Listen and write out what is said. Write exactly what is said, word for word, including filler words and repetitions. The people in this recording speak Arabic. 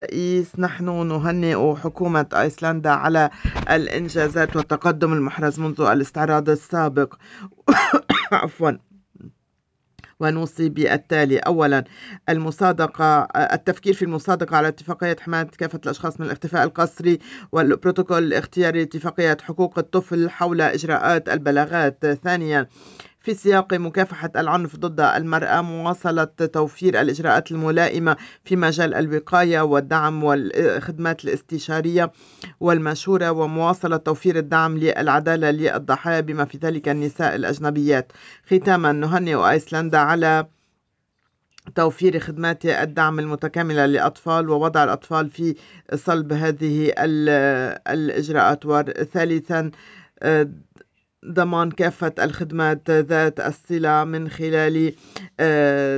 رئيس، نحن نهنئ حكومة أيسلندا على الإنجازات والتقدم المحرز منذ الاستعراض السابق. عفوا. ونوصي بالتالي: أولا، المصادقة التفكير في المصادقة على اتفاقية حماية كافة الأشخاص من الاختفاء القسري والبروتوكول الاختياري لاتفاقية حقوق الطفل حول إجراءات البلاغات. ثانيا، في سياق مكافحة العنف ضد المرأة، مواصلة توفير الإجراءات الملائمة في مجال الوقاية والدعم والخدمات الاستشارية والمشورة، ومواصلة توفير الدعم للعدالة للضحايا بما في ذلك النساء الأجنبيات. ختاما، نهنئ أيسلندا على توفير خدمات الدعم المتكاملة للأطفال ووضع الأطفال في صلب هذه الإجراءات. وثالثا، ضمان كافة الخدمات ذات الصلة من خلال